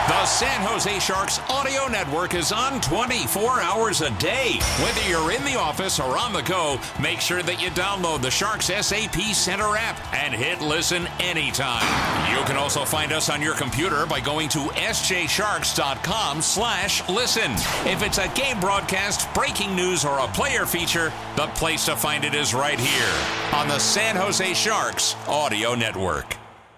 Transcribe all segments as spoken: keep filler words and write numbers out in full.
The San Jose Sharks audio network is on twenty-four hours a day. Whether you're in the office or on the go, make sure that you download the Sharks S A P Center app and hit listen anytime. You can also find us on your computer by going to s j sharks dot com slash listen. If it's a game broadcast, breaking news, or a player feature, the place to find it is right here on the San Jose Sharks audio network.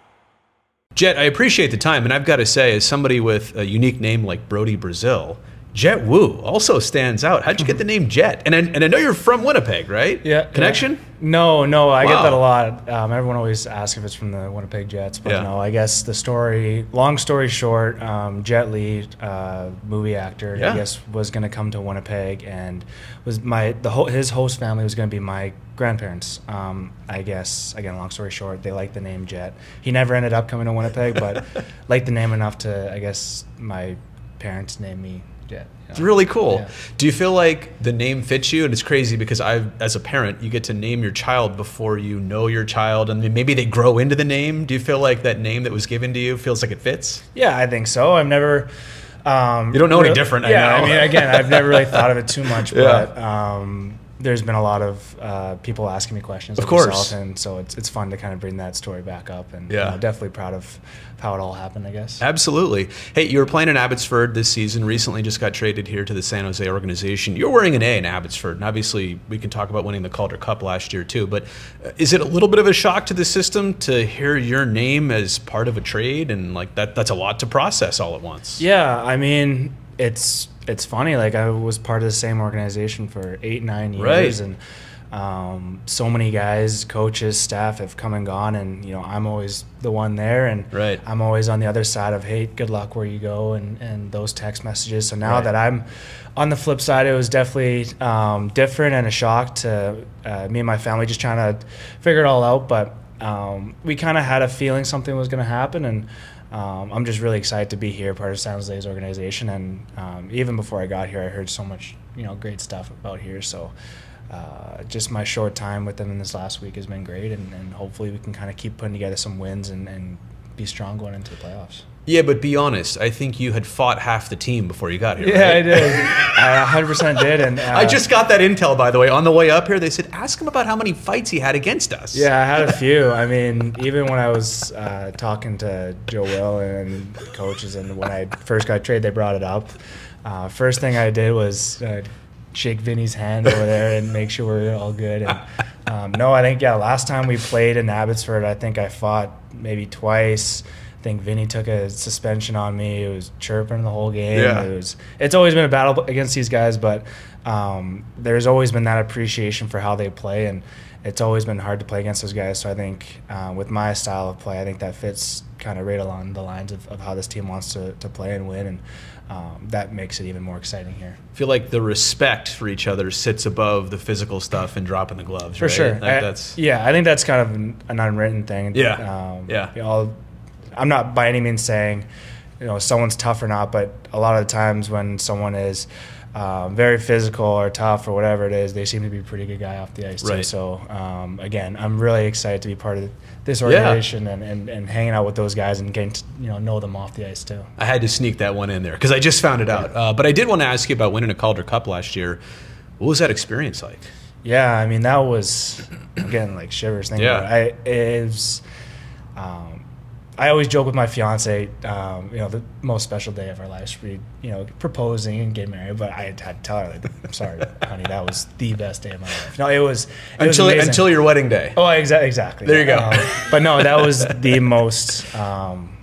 Jet, I appreciate the time, and I've got to say, as somebody with a unique name like Brody Brazil, Jet Wu also stands out. How'd you get the name Jet? And I, and I know you're from Winnipeg, right? Yeah. Connection? Yeah. No, no, I Wow. get that a lot. Um, everyone always asks if it's from the Winnipeg Jets, but Yeah. no, I guess the story, long story short, um, Jet Li, uh, movie actor, Yeah. I guess, was going to come to Winnipeg, and was my the ho- his host family was going to be my grandparents. Um, I guess, again, long story short, they liked the name Jet. He never ended up coming to Winnipeg, but liked the name enough to, I guess, my parents named me Jet. It's really cool. Yeah. Do you feel like the name fits you? And it's crazy because I, as a parent, you get to name your child before you know your child, and maybe they grow into the name. Do you feel like that name that was given to you feels like it fits? Yeah, I think so. I've never. Um, You don't know any really- different, I Yeah, know. I mean, again, I've never really thought of it too much, Yeah. but um, there's been a lot of uh, people asking me questions. Of like course. yourself, and so it's it's fun to kind of bring that story back up, and Yeah. you know, definitely proud of how it all happened, I guess. Absolutely. Hey, you were playing in Abbotsford this season. Recently just got traded here to the San Jose organization. You're wearing an A in Abbotsford, and obviously we can talk about winning the Calder Cup last year too, but uh, is it a little bit of a shock to the system to hear your name as part of a trade? And like that, that's a lot to process all at once. Yeah, I mean, it's it's funny. Like, I was part of the same organization for eight, nine years, Right. and um, so many guys, coaches, staff have come and gone, and you know, I'm always the one there, and Right. I'm always on the other side of, hey, good luck where you go, and and those text messages. So now Right. that I'm on the flip side, it was definitely um, different and a shock to uh, me and my family just trying to figure it all out. But um, we kind of had a feeling something was going to happen, and Um, I'm just really excited to be here, part of San Jose's organization, and um, even before I got here, I heard so much, you know, great stuff about here. So, uh, just my short time with them in this last week has been great, and, and hopefully we can kind of keep putting together some wins and, and be strong going into the playoffs. Yeah, but be honest. I think you had fought half the team before you got here. Yeah, right? I did. I one hundred percent did, and uh, I just got that intel, by the way, on the way up here. They said, ask him about how many fights he had against us. Yeah, I had a few. I mean, even when I was uh, talking to Joe Will and coaches, and when I first got traded, they brought it up. Uh, first thing I did was uh, shake Vinny's hand over there and make sure we're all good. And um, no, I think, yeah, last time we played in Abbotsford, I think I fought maybe twice. I think Vinny took a suspension on me. It was chirping the whole game. Yeah. It was. It's always been a battle against these guys, but um, there's always been that appreciation for how they play, and it's always been hard to play against those guys. So I think uh, with my style of play, I think that fits kind of right along the lines of, of how this team wants to, to play and win, and um, that makes it even more exciting here. I feel like the respect for each other sits above the physical stuff and dropping the gloves. For right? sure. Like I- that's yeah, I think that's kind of an, an unwritten thing. Yeah. Um, Yeah. You know, I'm not by any means saying, you know, someone's tough or not, but a lot of the times when someone is um, very physical or tough or whatever it is, they seem to be a pretty good guy off the ice too. Right. So um, again, I'm really excited to be part of this organization and, and, and hanging out with those guys and getting to, you know, know them off the ice too. I had to sneak that one in there because I just found it out. Uh, but I did want to ask you about winning a Calder Cup last year. What was that experience like? Yeah, I mean, that was, again, like shivers thinking Yeah. about it. I, it was, um, I always joke with my fiance, um, you know, the most special day of our lives, we, you know, proposing and getting married. But I had to tell her, like, I'm sorry, honey, that was the best day of my life. No, it was, it was Until amazing. until your wedding day. Oh, exa- exactly. There you go. Um, but no, that was the most, um,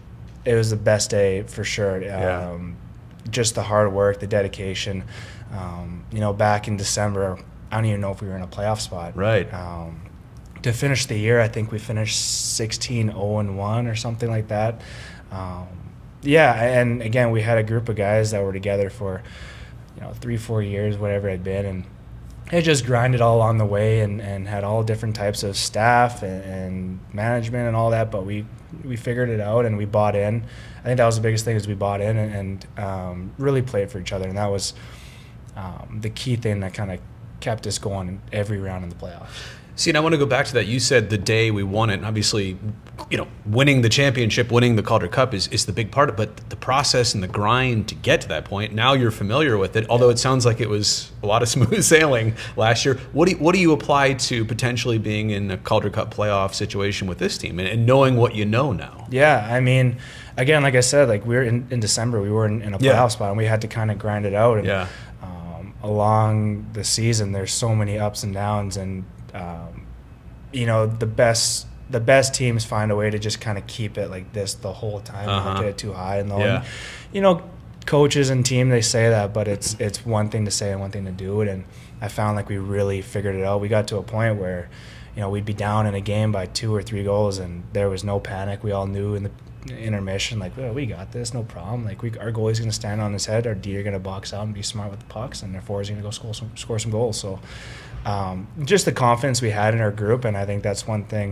it was the best day for sure. Um, Yeah. Just the hard work, the dedication. Um, you know, back in December, I don't even know if we were in a playoff spot. Right. Um, to finish the year, I think we finished sixteen oh and one or something like that. Um, yeah, and again, we had a group of guys that were together for, you know, three, four years, whatever it had been, and it just grinded all along the way, and, and had all different types of staff and, and management and all that. But we we figured it out, and we bought in. I think that was the biggest thing, is we bought in and, and um, really played for each other, and that was um, the key thing that kind of kept us going every round in the playoffs. See, and I want to go back to that. You said the day we won it, and obviously, you know, winning the championship, winning the Calder Cup is, is the big part of it, but the process and the grind to get to that point, now you're familiar with it, although it sounds like it was a lot of smooth sailing last year. What do you, what do you apply to potentially being in a Calder Cup playoff situation with this team and, and knowing what you know now? Yeah, I mean, again, like I said, like we were in, in December, we were in, in a playoff Yeah. spot, and we had to kind of grind it out. And, Yeah. um, along the season, there's so many ups and downs, and um, you know, the best the best teams find a way to just kind of keep it like this the whole time, Uh-huh. not get it too high and low. Yeah. And, you know, coaches and team, they say that, but it's it's one thing to say and one thing to do it. And I found like we really figured it out. We got to a point where, you know, we'd be down in a game by two or three goals, and there was no panic. We all knew in the intermission, like, well, we got this, no problem. Like, we, our goalie's going to stand on his head, our D are going to box out and be smart with the pucks, and their forwards going to go score some, score some goals. So um, just the confidence we had in our group, and I think that's one thing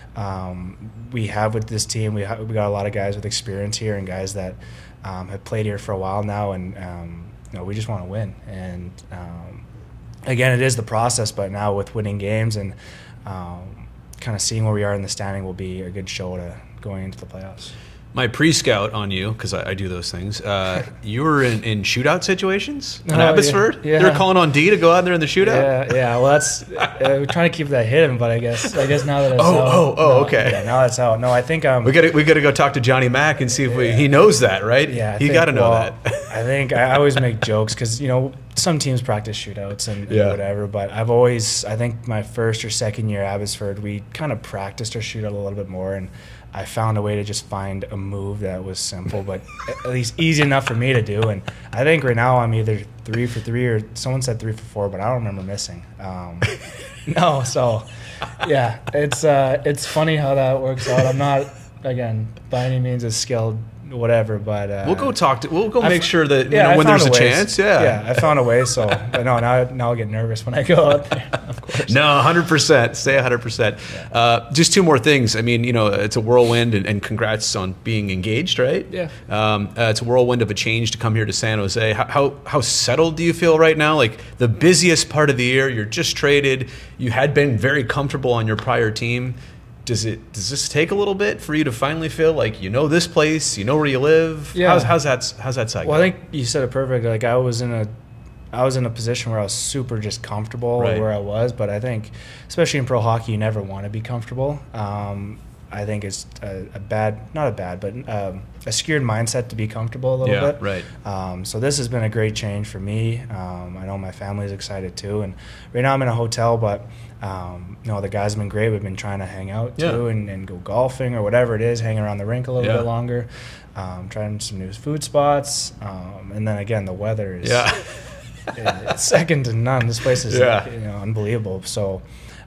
um, we have with this team. We, ha- we got a lot of guys with experience here and guys that um, have played here for a while now, and um, you know, we just want to win. And um, again, it is the process, but now with winning games and um, kind of seeing where we are in the standing will be a good show to going into the playoffs. My pre-scout on you, because I, I do those things, uh, you were in, in shootout situations in Oh, Abbotsford? yeah. They were calling on D to go out there in the shootout? Yeah, yeah. Well, that's uh, we're trying to keep that hidden, but I guess I guess now that it's Oh, out, oh, oh, no, okay. Yeah, now it's out. No, I think um, We got to we got to go talk to Johnny Mack and see if we, he knows that, right? yeah, I he think- got to know well, that. I think I I always make jokes because you know some teams practice shootouts and, and Yeah. whatever, but I've always I think my first or second year at Abbotsford, we kind of practiced our shootout a little bit more, and I found a way to just find a move that was simple, but at least easy enough for me to do. And I think right now I'm either three for three or someone said three for four, but I don't remember missing. Um, no, so yeah, it's uh, it's funny how that works out. I'm not again by any means as skilled, whatever, but uh, We'll go talk to. We'll go I make f- sure that you yeah, know I when found there's a ways. chance. Yeah. yeah, I found a way. So, but no, now now I'll get nervous when I go out there. Of course. No, one hundred percent. Stay one hundred percent. Uh, just two more things. I mean, you know, it's a whirlwind, and, and congrats on being engaged, right? Yeah. Um, uh, it's a whirlwind of a change to come here to San Jose. How, how how settled do you feel right now? Like the busiest part of the year, you're just traded. You had been very comfortable on your prior team. Does it does this take a little bit for you to finally feel like you know this place, you know where you live? Yeah. How's, how's that how's that side? Well, I going? think you said it perfect. Like I was in a, I was in a position where I was super just comfortable Right. where I was. But I think, especially in pro hockey, you never want to be comfortable. Um, I think it's a, a bad, not a bad, but um, a skewed mindset to be comfortable a little Yeah, bit. right. Um, so this has been a great change for me. Um, I know my family's excited too. And right now I'm in a hotel, but um, you know the guys have been great. We've been trying to hang out too Yeah. and, and go golfing or whatever it is, hang around the rink a little Yeah. bit longer. Um, trying some new food spots, um, and then again the weather is Yeah. it's second to none. This place is Yeah. like, you know unbelievable. So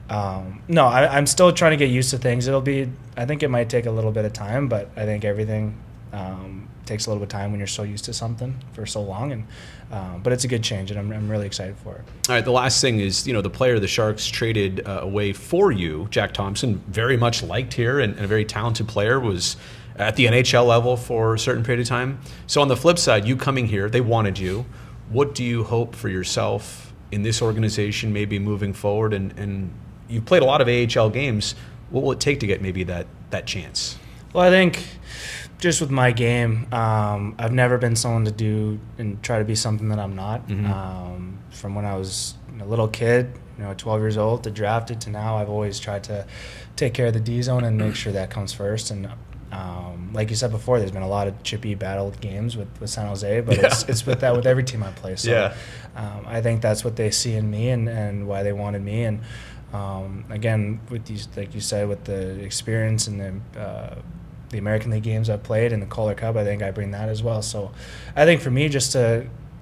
um, no, I, I'm still trying to get used to things. It'll be I think it might take a little bit of time, but I think everything um, takes a little bit of time when you're so used to something for so long. And um, but it's a good change, and I'm, I'm really excited for it. All right, the last thing is, you know, the player the Sharks traded uh, away for you, Jack Thompson, very much liked here and, and a very talented player, was at the N H L level for a certain period of time. So on the flip side, you coming here, they wanted you. What do you hope for yourself in this organization, maybe moving forward? And, and you've played a lot of A H L games. What will it take to get maybe that, that chance? Well, I think just with my game, um, I've never been someone to do and try to be something that I'm not. Mhm. Um, from when I was a little kid, you know, twelve years old, to drafted to now, I've always tried to take care of the D zone and make sure that comes first. And um, like you said before, there's been a lot of chippy battled games with, with San Jose, but Yeah. it's, it's with that with every team I play. So Yeah. um, I think that's what they see in me and, and why they wanted me. And um, again, with these, like you said, with the experience and the uh, the American League games I've played and the Calder Cup, I think I bring that as well. So I think for me, just to,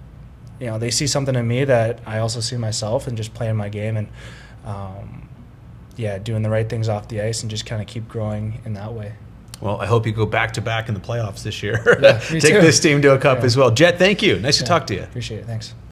you know, they see something in me that I also see myself, and just playing my game and, um, yeah, doing the right things off the ice and just kind of keep growing in that way. Well, I hope you go back-to-back in the playoffs this year. Yeah, me Take too. this team to a cup Yeah. as well. Jet, thank you. Nice to Yeah, talk to you. Appreciate it. Thanks.